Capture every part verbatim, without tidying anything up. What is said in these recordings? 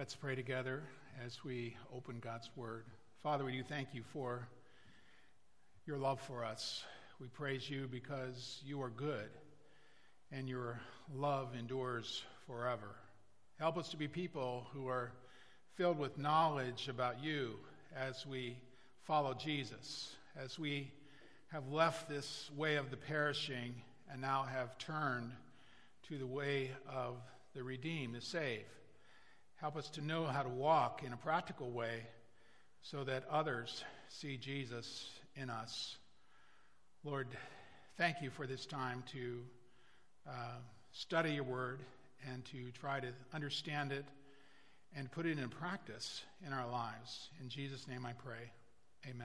Let's pray together as we open God's Word. Father, we do thank you for your love for us. We praise you because you are good and your love endures forever. Help us to be people who are filled with knowledge about you as we follow Jesus, as we have left this way of the perishing and now have turned to the way of the redeemed, the saved. Help us to know how to walk in a practical way so that others see Jesus in us. Lord, thank you for this time to uh, study your word and to try to understand it and put it in practice in our lives. In Jesus' name I pray. Amen.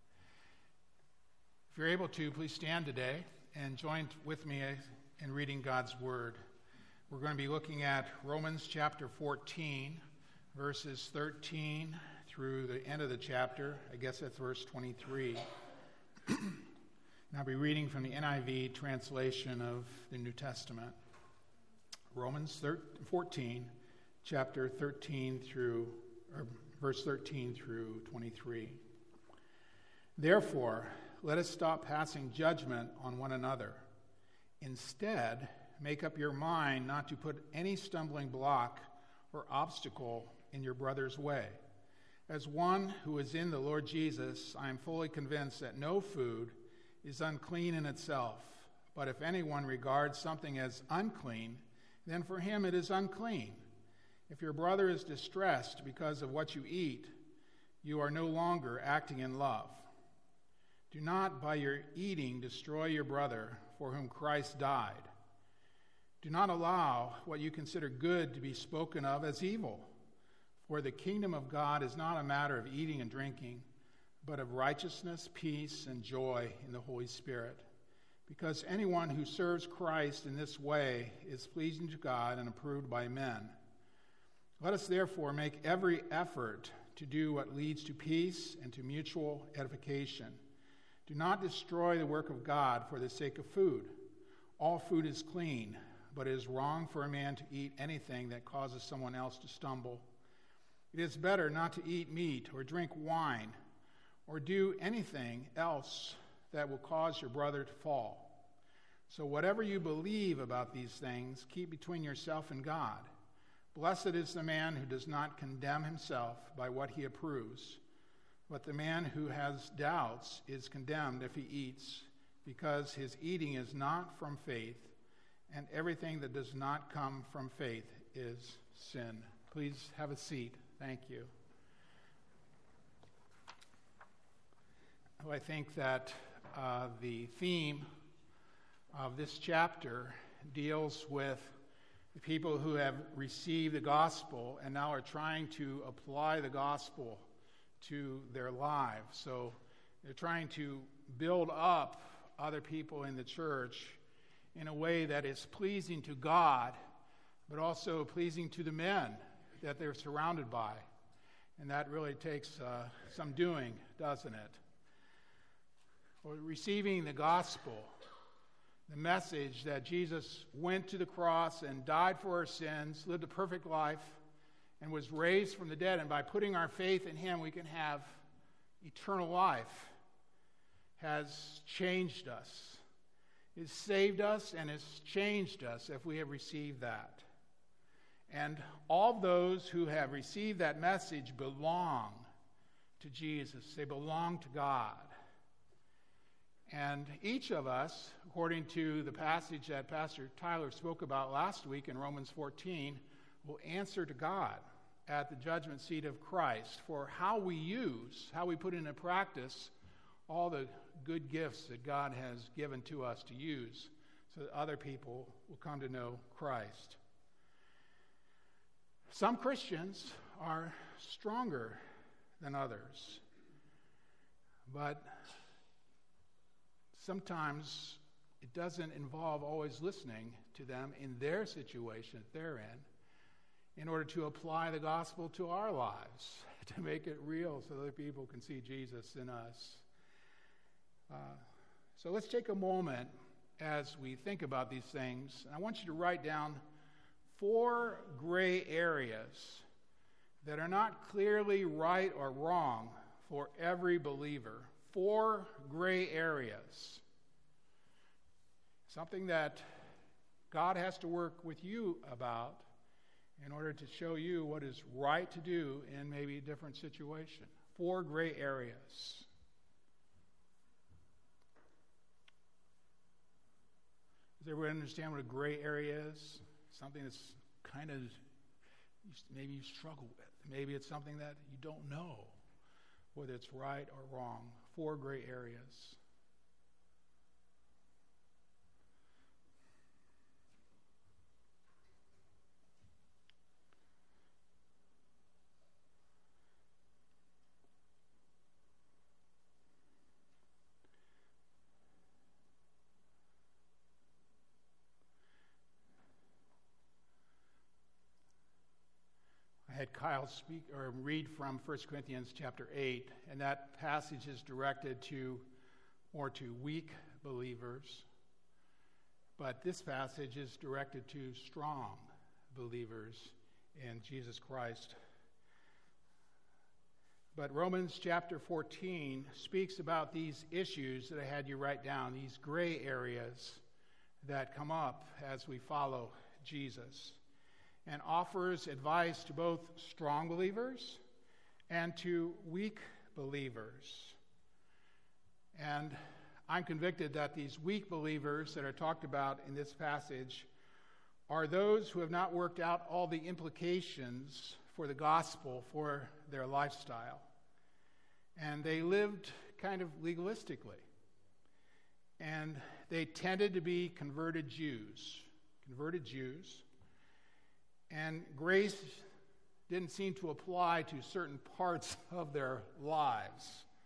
If you're able to, please stand today and join with me in reading God's word. We're going to be looking at Romans chapter fourteen, verses thirteen through the end of the chapter. I guess that's verse twenty-three. And I'll be reading from the N I V translation of the New Testament. Romans fourteen, chapter thirteen through, or verse thirteen through twenty-three. Therefore, let us stop passing judgment on one another. Instead, make up your mind not to put any stumbling block or obstacle in your brother's way. As one who is in the Lord Jesus, I am fully convinced that no food is unclean in itself. But if anyone regards something as unclean, then for him it is unclean. If your brother is distressed because of what you eat, you are no longer acting in love. Do not by your eating destroy your brother for whom Christ died. Do not allow what you consider good to be spoken of as evil, for the kingdom of God is not a matter of eating and drinking, but of righteousness, peace, and joy in the Holy Spirit. Because anyone who serves Christ in this way is pleasing to God and approved by men. Let us therefore make every effort to do what leads to peace and to mutual edification. Do not destroy the work of God for the sake of food. All food is clean, but it is wrong for a man to eat anything that causes someone else to stumble. It is better not to eat meat or drink wine or do anything else that will cause your brother to fall. So whatever you believe about these things, keep between yourself and God. Blessed is the man who does not condemn himself by what he approves, but the man who has doubts is condemned if he eats, because his eating is not from faith, and everything that does not come from faith is sin. Please have a seat. Thank you. Well, I think that uh, the theme of this chapter deals with the people who have received the gospel and now are trying to apply the gospel to their lives. So they're trying to build up other people in the church in a way that is pleasing to God, but also pleasing to the men that they're surrounded by. And that really takes uh, some doing, doesn't it? Or receiving the gospel, the message that Jesus went to the cross and died for our sins, lived a perfect life, and was raised from the dead. And by putting our faith in him, we can have eternal life, has changed us. Has saved us and has changed us if we have received that. And all those who have received that message belong to Jesus. They belong to God. And each of us, according to the passage that Pastor Tyler spoke about last week in Romans fourteen, will answer to God at the judgment seat of Christ for how we use, how we put into practice all the good gifts that God has given to us to use so that other people will come to know Christ. Some Christians are stronger than others, but sometimes it doesn't involve always listening to them in their situation that they're in in order to apply the gospel to our lives, to make it real so that people can see Jesus in us. Uh, so let's take a moment as we think about these things. And I want you to write down four gray areas that are not clearly right or wrong for every believer. Four gray areas. Something that God has to work with you about in order to show you what is right to do in maybe a different situation. Four gray areas. Does everyone understand what a gray area is? Something that's kind of, maybe you struggle with. Maybe it's something that you don't know whether it's right or wrong. Four gray areas. I had Kyle speak or read from First Corinthians chapter eight, and that passage is directed to more to weak believers, but this passage is directed to strong believers in Jesus Christ. But Romans chapter fourteen speaks about these issues that I had you write down, these gray areas that come up as we follow Jesus, and offers advice to both strong believers and to weak believers. And I'm convicted that these weak believers that are talked about in this passage are those who have not worked out all the implications for the gospel for their lifestyle. And they lived kind of legalistically. And they tended to be converted Jews. Converted Jews. And grace didn't seem to apply to certain parts of their lives.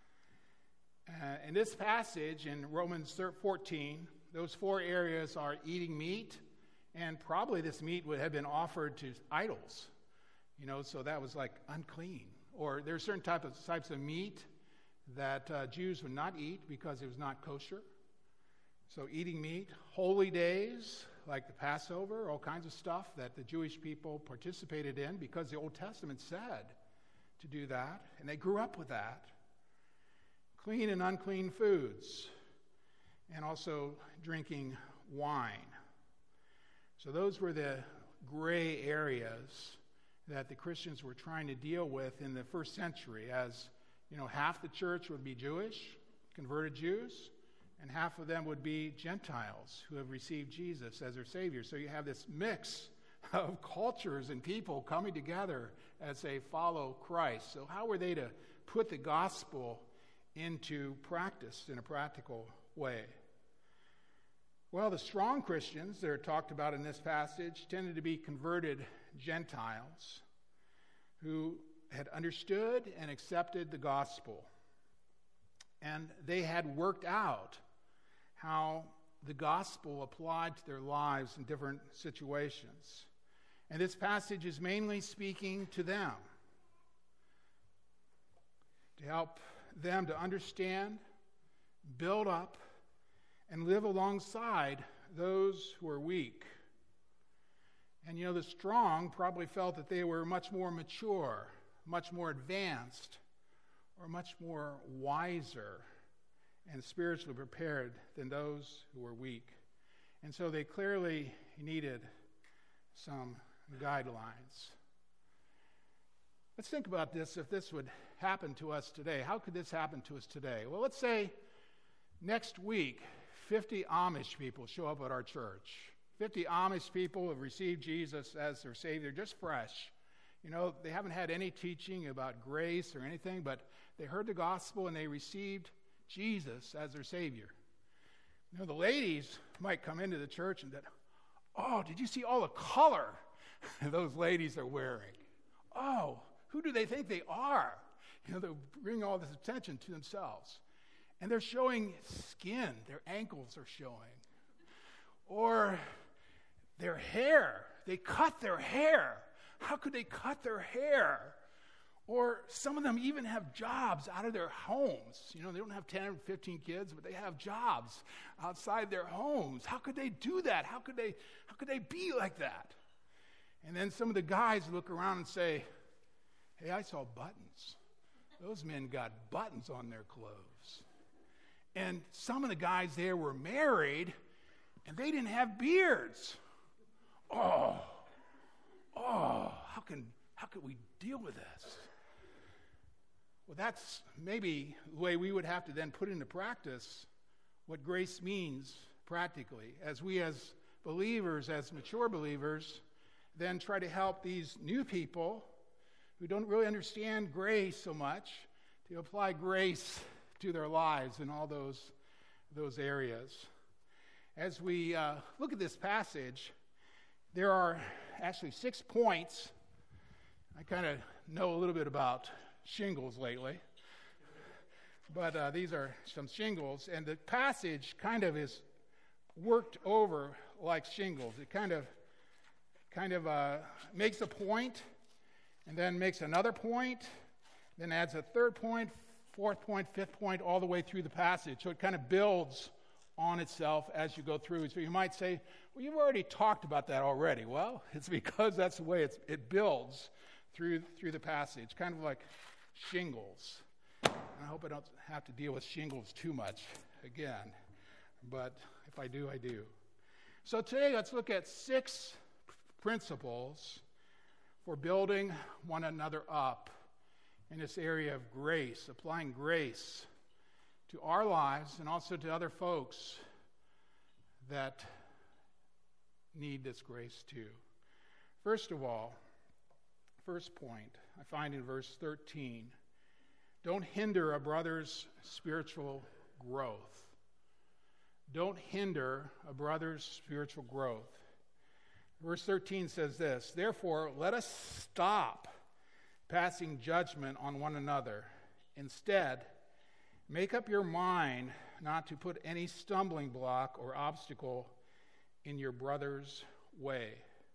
Uh, in this passage, in Romans fourteen, those four areas are eating meat, and probably this meat would have been offered to idols. You know, so that was like unclean. Or there's certain type of, types of meat that uh, Jews would not eat because it was not kosher. So eating meat, holy days, like the Passover, all kinds of stuff that the Jewish people participated in because the Old Testament said to do that, and they grew up with that. Clean and unclean foods, and also drinking wine. So those were the gray areas that the Christians were trying to deal with in the first century, as, you know, half the church would be Jewish, converted Jews, and half of them would be Gentiles who have received Jesus as their Savior. So you have this mix of cultures and people coming together as they follow Christ. So how were they to put the gospel into practice in a practical way? Well, the strong Christians that are talked about in this passage tended to be converted Gentiles who had understood and accepted the gospel. And they had worked out how the gospel applied to their lives in different situations. And this passage is mainly speaking to them, to help them to understand, build up, and live alongside those who are weak. And you know, the strong probably felt that they were much more mature, much more advanced, or much more wiser and spiritually prepared than those who were weak. And so they clearly needed some guidelines. Let's think about this, if this would happen to us today. How could this happen to us today? Well, let's say next week, fifty Amish people show up at our church. fifty Amish people have received Jesus as their Savior, just fresh. You know, they haven't had any teaching about grace or anything, but they heard the gospel and they received Jesus as their Savior. You know, the ladies might come into the church and that, oh, did you see all the color those ladies are wearing? Oh, who do they think they are? You know, they're bringing all this attention to themselves. And they're showing skin. Their ankles are showing. Or their hair. They cut their hair. How could they cut their hair? Or some of them even have jobs out of their homes. You know, they don't have ten or fifteen kids, but they have jobs outside their homes. How could they do that? How could they, how could they be like that? And then some of the guys look around and say, Hey, I saw buttons. Those men got buttons on their clothes. And some of the guys there were married, and they didn't have beards. Oh, oh, how can how can we deal with this? Well, that's maybe the way we would have to then put into practice what grace means practically, as we as believers, as mature believers, then try to help these new people who don't really understand grace so much to apply grace to their lives in all those, those areas. As we uh, look at this passage, there are actually six points. I kind of know a little bit about shingles lately, but uh, these are some shingles, and the passage kind of is worked over like shingles. It kind of kind of uh, makes a point, and then makes another point, then adds a third point, fourth point, fifth point, all the way through the passage. So it kind of builds on itself as you go through. So you might say, well, you've already talked about that already. Well, it's because that's the way it's, it builds through through the passage, kind of like shingles. And I hope I don't have to deal with shingles too much again, but if I do, I do. So today, let's look at six principles for building one another up in this area of grace, applying grace to our lives and also to other folks that need this grace too. First of all, first point, I find in verse thirteen, don't hinder a brother's spiritual growth. Don't hinder a brother's spiritual growth. Verse thirteen says this, therefore, let us stop passing judgment on one another. Instead, make up your mind not to put any stumbling block or obstacle in your brother's way.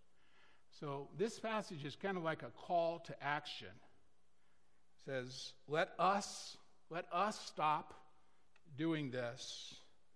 So this passage is kind of like a call to action. It says, let us, let us stop doing this.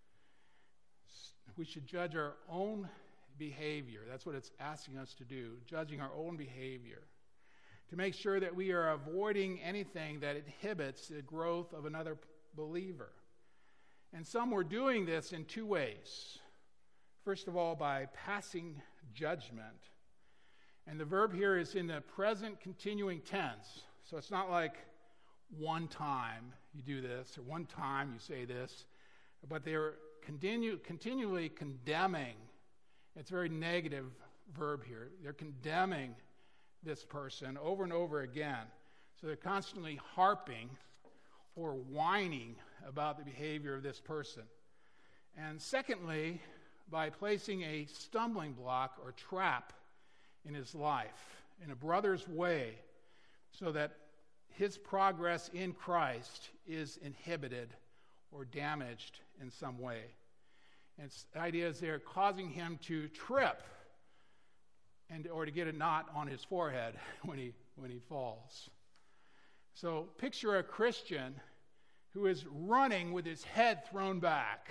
We should judge our own behavior. That's what it's asking us to do, judging our own behavior, to make sure that we are avoiding anything that inhibits the growth of another believer. And some were doing this in two ways. First of all, by passing judgment. And the verb here is in the present continuing tense. So it's not like one time you do this or one time you say this, but they're continue, continually condemning. It's a very negative verb here. They're condemning this person over and over again. So they're constantly harping or whining about the behavior of this person. And secondly, by placing a stumbling block or trap in his life, in a brother's way, so that his progress in Christ is inhibited or damaged in some way. And it's, the idea is they're causing him to trip and or to get a knot on his forehead when he when he falls. So picture a Christian who is running with his head thrown back,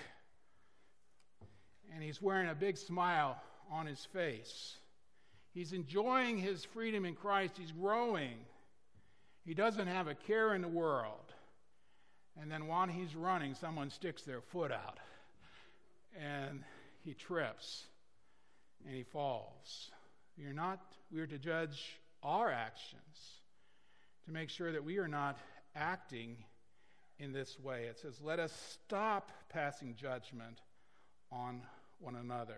and he's wearing a big smile on his face. He's enjoying his freedom in Christ. He's growing. He doesn't have a care in the world. And then while he's running, someone sticks their foot out, and he trips, and he falls. You're not, we are to judge our actions to make sure that we are not acting in this way. It says, let us stop passing judgment on one another.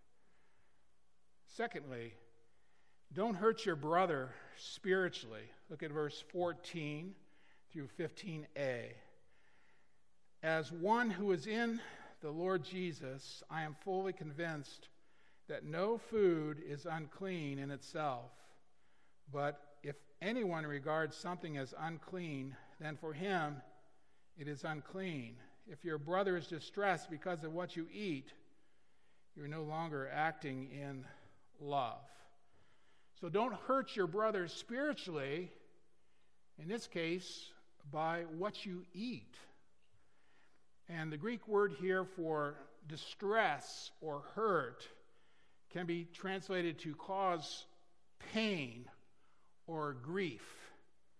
Secondly, don't hurt your brother spiritually. Look at verse fourteen through fifteen a. As one who is in the Lord Jesus, I am fully convinced that no food is unclean in itself, but if anyone regards something as unclean, then for him it is unclean. If your brother is distressed because of what you eat, you're no longer acting in love. So don't hurt your brother spiritually, in this case, by what you eat. And the Greek word here for distress or hurt can be translated to cause pain or grief.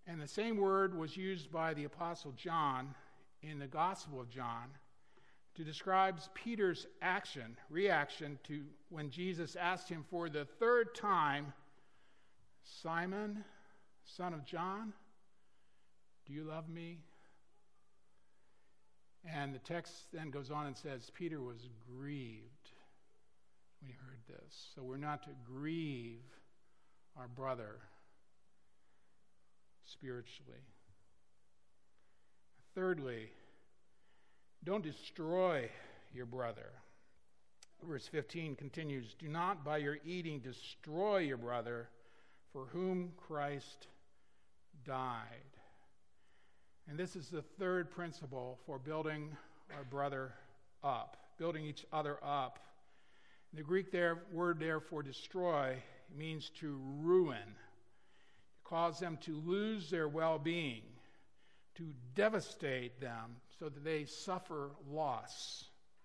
And the same word was used by the Apostle John in the Gospel of John to describe Peter's action, reaction to when Jesus asked him for the third time, "Simon, son of John, do you love me?" And the text then goes on and says, Peter was grieved when he heard this. So we're not to grieve our brother spiritually. Thirdly, don't destroy your brother. Verse fifteen continues, "Do not by your eating destroy your brother, for whom Christ died." And this is the third principle for building our brother up, building each other up. The Greek there, word there for destroy means to ruin, to cause them to lose their well-being, to devastate them so that they suffer loss.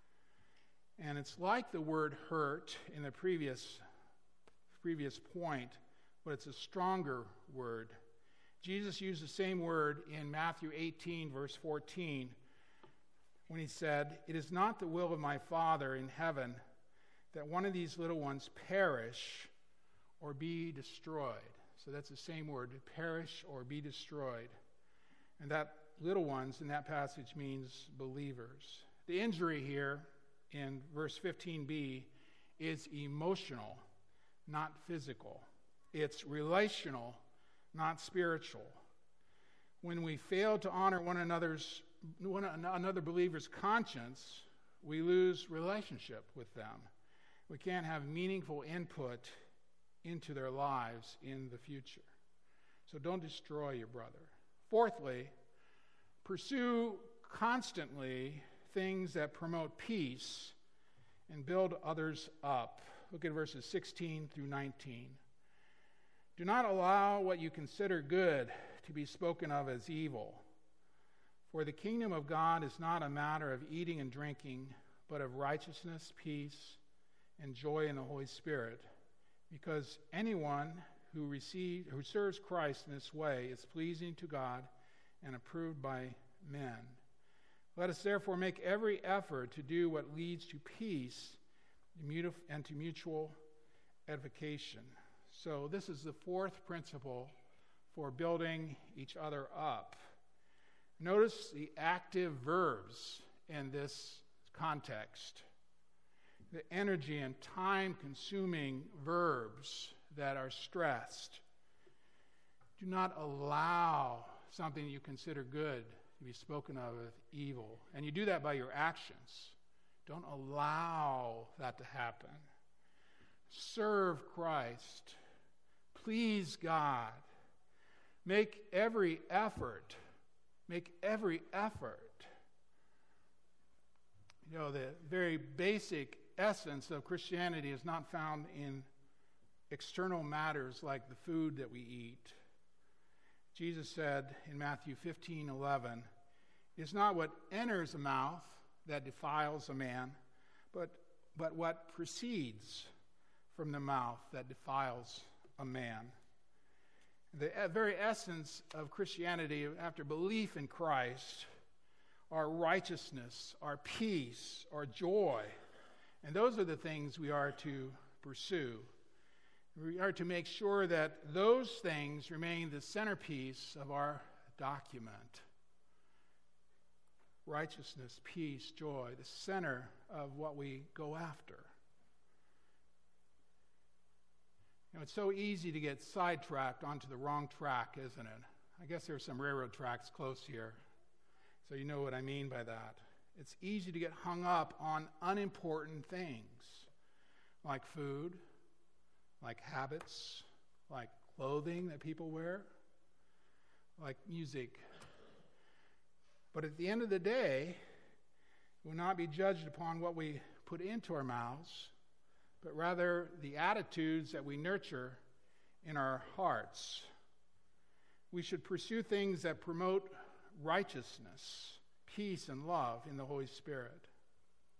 And it's like the word hurt in the previous, previous point, but it's a stronger word. Jesus used the same word in Matthew eighteen, verse fourteen, when he said, "It is not the will of my Father in heaven that one of these little ones perish or be destroyed." So that's the same word, perish or be destroyed. And that little ones in that passage means believers. The injury here in verse fifteen b is emotional, not physical. It's relational, not spiritual. When we fail to honor one another's one another believer's conscience, we lose relationship with them. We can't have meaningful input into their lives in the future. So don't destroy your brother. Fourthly, pursue constantly things that promote peace and build others up. Look at verses sixteen through nineteen. "Do not allow what you consider good to be spoken of as evil. For the kingdom of God is not a matter of eating and drinking, but of righteousness, peace, and joy in the Holy Spirit. Because anyone who receives, who serves Christ in this way is pleasing to God and approved by men. Let us therefore make every effort to do what leads to peace and to mutual edification." So this is the fourth principle for building each other up. Notice the active verbs in this context. The energy and time-consuming verbs that are stressed. Do not allow something you consider good to be spoken of as evil. And you do that by your actions. Don't allow that to happen. Serve Christ. Please God. Make every effort. Make every effort. You know, the very basic essence of Christianity is not found in external matters like the food that we eat. Jesus said in Matthew fifteen eleven, "It's not what enters the mouth that defiles a man, but, but what proceeds from the mouth that defiles a man." The very essence of Christianity, after belief in Christ, our righteousness, our peace, our joy, and those are the things we are to pursue. We are to make sure that those things remain the centerpiece of our document. Righteousness, peace, joy, the center of what we go after. You know, it's so easy to get sidetracked onto the wrong track, isn't it? I guess there's some railroad tracks close here, so you know what I mean by that. It's easy to get hung up on unimportant things, like food, like habits, like clothing that people wear, like music. But at the end of the day, we will not be judged upon what we put into our mouths, but rather the attitudes that we nurture in our hearts. We should pursue things that promote righteousness, peace, and love in the Holy Spirit.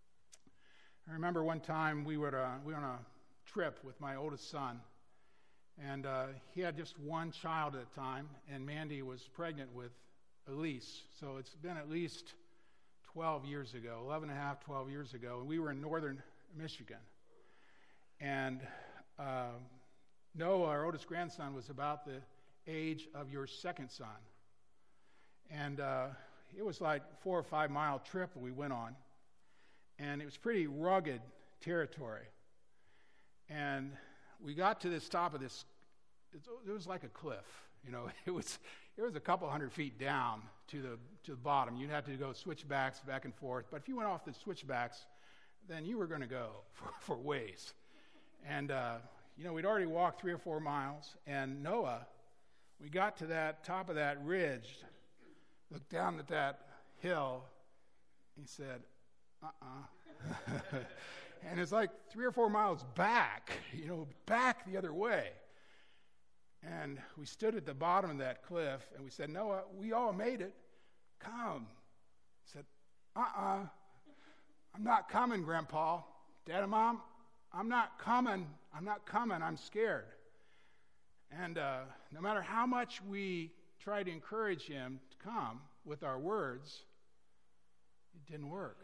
I remember one time we were, uh, we were on a trip with my oldest son, And uh, he had just one child at the time, and Mandy was pregnant with Elise. So it's been at least twelve years ago, eleven and a half, twelve years ago. And we were in northern Michigan. And uh, Noah, our oldest grandson, was about the age of your second son. And uh, it was like four or five mile trip that we went on. And it was pretty rugged territory. And we got to this top of this, it was like a cliff, you know, it was it was a couple hundred feet down to the to the bottom. You'd have to go switchbacks back and forth, but if you went off the switchbacks, then you were going to go for, for ways. And, uh, you know, we'd already walked three or four miles, and Noah, we got to that top of that ridge, looked down at that hill, he said, uh-uh. And it's like three or four miles back, you know, back the other way. And we stood at the bottom of that cliff, and we said, Noah, we all made it. Come. He said, uh-uh. I'm not coming, Grandpa. Dad and Mom, I'm not coming. I'm not coming. I'm scared. And uh, no matter how much we tried to encourage him to come with our words, it didn't work.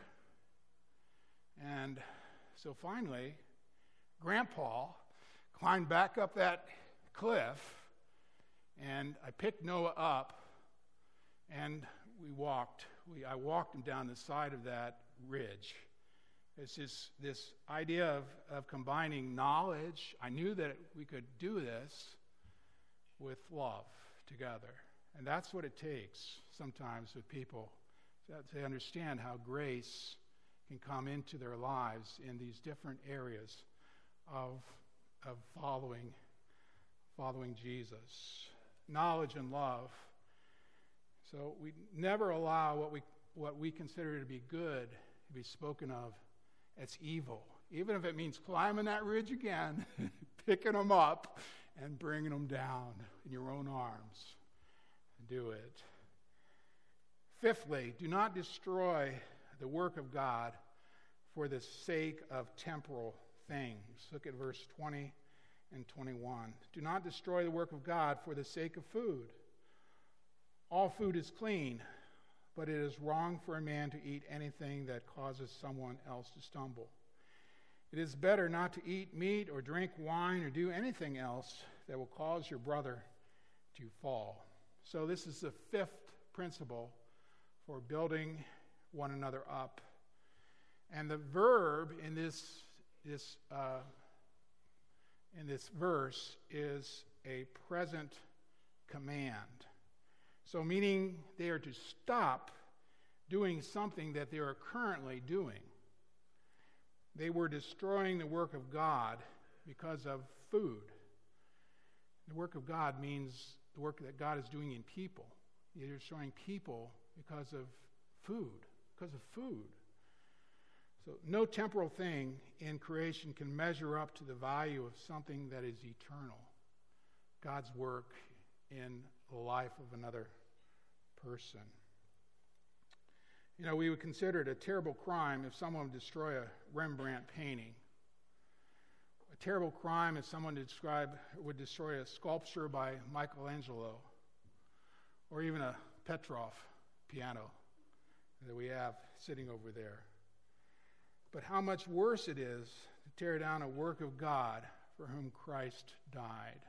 And so finally, Grandpa climbed back up that cliff, and I picked Noah up, and we walked. We, I walked him down the side of that ridge. It's this, this idea of, of combining knowledge. I knew that we could do this with love together. And that's what it takes sometimes with people, to understand how grace can come into their lives in these different areas of, of following, following Jesus. Knowledge and love. So we never allow what we what we consider to be good to be spoken of as evil, even if it means climbing that ridge again, picking them up, and bringing them down in your own arms. Do it. Fifthly, do not destroy the work of God for the sake of temporal things. Look at verse twenty and twenty-one. Do not destroy the work of God for the sake of food. All food is clean, but it is wrong for a man to eat anything that causes someone else to stumble. It is better not to eat meat or drink wine or do anything else that will cause your brother to fall. So this is the fifth principle for building one another up. And the verb in this, this, uh, in this verse is a present command. So meaning they are to stop doing something that they are currently doing. They were destroying the work of God because of food. The work of God means the work that God is doing in people. They're destroying people because of food, because of food. So no temporal thing in creation can measure up to the value of something that is eternal. God's work in the life of another person. You know, we would consider it a terrible crime if someone would destroy a Rembrandt painting. A terrible crime if someone would, describe, would destroy a sculpture by Michelangelo, or even a Petrov piano that we have sitting over there. But how much worse it is to tear down a work of God for whom Christ died.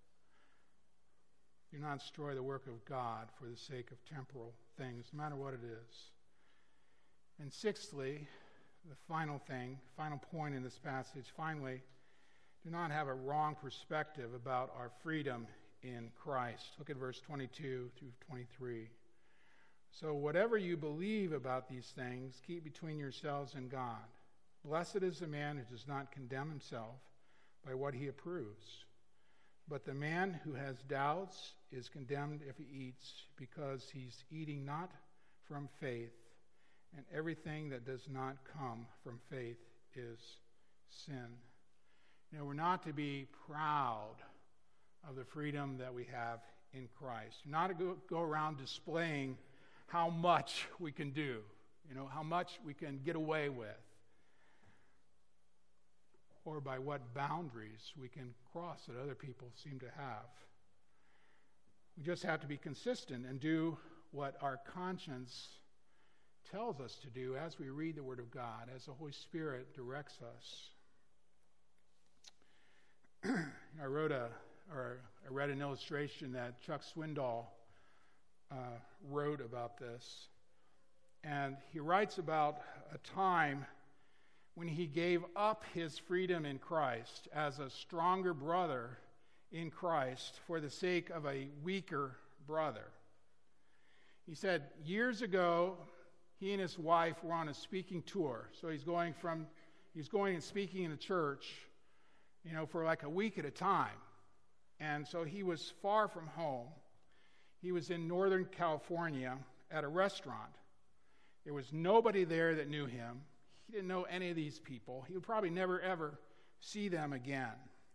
Do not destroy the work of God for the sake of temporal things, no matter what it is. And sixthly, the final thing, final point in this passage, finally, do not have a wrong perspective about our freedom in Christ. Look at verse twenty-two through twenty-three. So whatever you believe about these things, keep between yourselves and God. Blessed is the man who does not condemn himself by what he approves. But the man who has doubts is condemned if he eats, because he's eating not from faith, and everything that does not come from faith is sin. You know, we're not to be proud of the freedom that we have in Christ. We're not to go, go around displaying how much we can do, you know, how much we can get away with. or by what boundaries we can cross that other people seem to have. We just have to be consistent and do what our conscience tells us to do as we read the Word of God, as the Holy Spirit directs us. I wrote a, or I read an illustration that Chuck Swindoll uh, wrote about this. And he writes about a time when he gave up his freedom in Christ as a stronger brother in Christ for the sake of a weaker brother. He said, years ago, he and his wife were on a speaking tour. So he's going from, he's going and speaking in a church, you know, for like a week at a time. And so he was far from home. He was in Northern California at a restaurant. There was nobody there that knew him. He didn't know any of these people. He would probably never, ever see them again.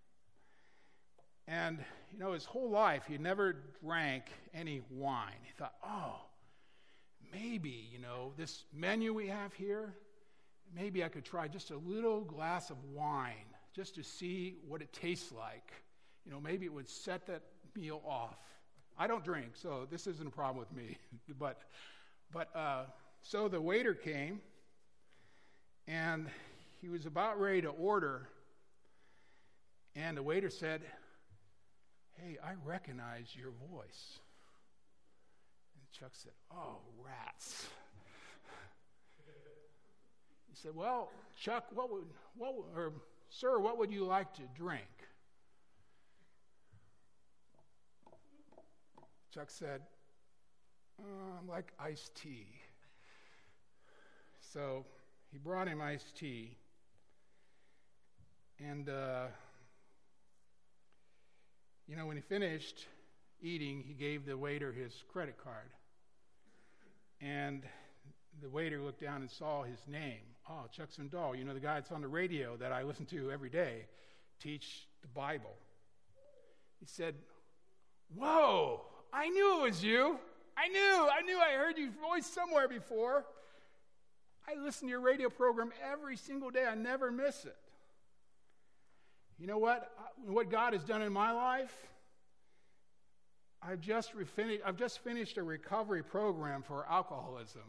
And, you know, his whole life, he never drank any wine. He thought, oh, maybe, you know, this menu we have here, maybe I could try just a little glass of wine just to see what it tastes like. You know, maybe it would set that meal off. I don't drink, so this isn't a problem with me. but, but, uh, so the waiter came, and he was about ready to order, and the waiter said, hey, I recognize your voice. And Chuck said, oh, rats. He said, well, Chuck, what would, what would, or sir, what would you like to drink? Chuck said, uh, like iced tea. So he brought him iced tea, and uh, you know, when he finished eating, he gave the waiter his credit card, and the waiter looked down and saw his name. Oh, Chuck Swindoll, you know, the guy that's on the radio that I listen to every day, teach the Bible. He said, whoa, I knew it was you. I knew, I knew I heard your voice somewhere before. I listen to your radio program every single day. I never miss it. You know what? What God has done in my life? I've just, refin- I've just finished a recovery program for alcoholism.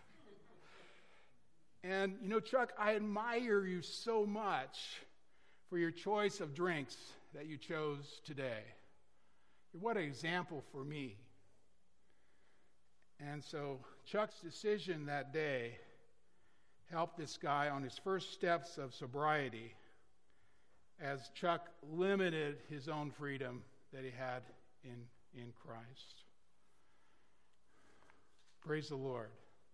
And, you know, Chuck, I admire you so much for your choice of drinks that you chose today. What an example for me. And so Chuck's decision that day helped this guy on his first steps of sobriety as Chuck limited his own freedom that he had in, in Christ. Praise the Lord.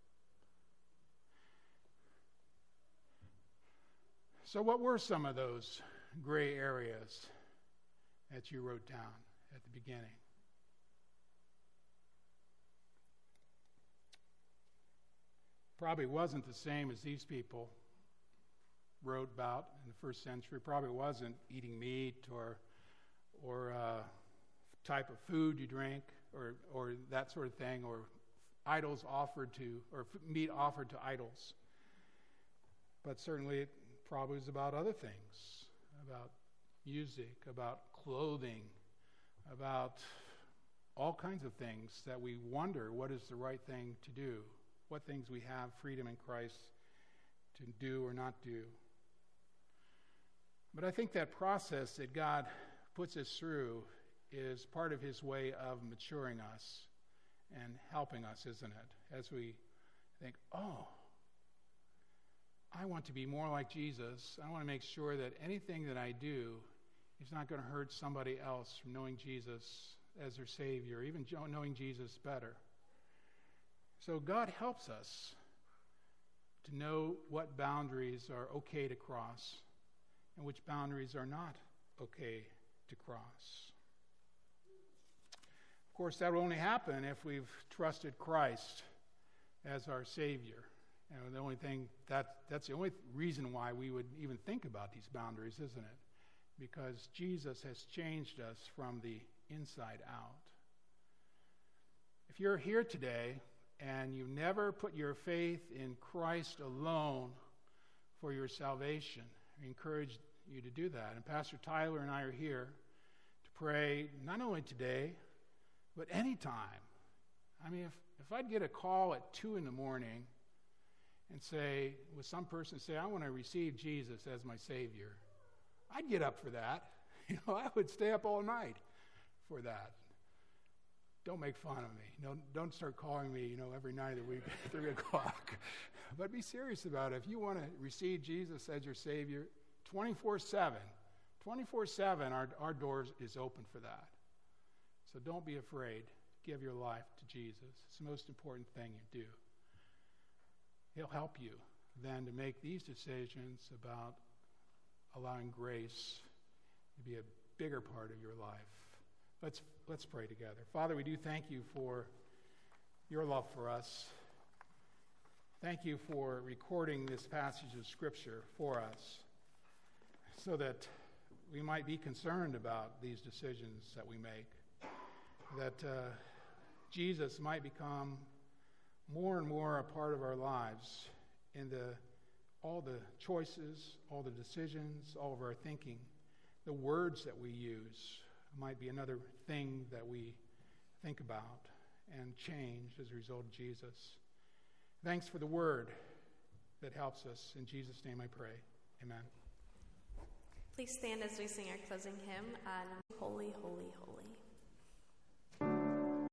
So what were some of those gray areas that you wrote down at the beginning? Probably wasn't the same as these people wrote about in the first century. Probably wasn't eating meat or or uh, type of food you drink or or that sort of thing, or idols offered to, or meat offered to idols. But certainly it probably was about other things, about music, about clothing, about all kinds of things that we wonder what is the right thing to do, what things we have freedom in Christ to do or not do. But I think that process that God puts us through is part of his way of maturing us and helping us, isn't it? As we think, oh, I want to be more like Jesus. I want to make sure that anything that I do is not going to hurt somebody else from knowing Jesus as their Savior, even knowing Jesus better. So God helps us to know what boundaries are okay to cross and which boundaries are not okay to cross. Of course, that will only happen if we've trusted Christ as our Savior. And the only thing that that's the only reason why we would even think about these boundaries, isn't it? Because Jesus has changed us from the inside out. If you're here today and you never put your faith in Christ alone for your salvation, I encourage you to do that. And Pastor Tyler and I are here to pray not only today, but anytime. I mean, if, if I'd get a call at two in the morning and say, with some person say, I want to receive Jesus as my Savior, I'd get up for that. You know, I would stay up all night for that. Don't make fun of me. No, don't start calling me, you know, every night of the week at three o'clock. But be serious about it. If you want to receive Jesus as your Savior, twenty-four seven, twenty-four seven, our, our doors is open for that. So don't be afraid. Give your life to Jesus. It's the most important thing you do. He'll help you then to make these decisions about allowing grace to be a bigger part of your life. Let's let's pray together. Father, we do thank you for your love for us. Thank you for recording this passage of Scripture for us so that we might be concerned about these decisions that we make, that uh, Jesus might become more and more a part of our lives in the all the choices, all the decisions, all of our thinking, the words that we use might be another thing that we think about and change as a result of Jesus. Thanks for the word that helps us. In Jesus' name I pray. Amen. Please stand as we sing our closing hymn on Holy, Holy, Holy.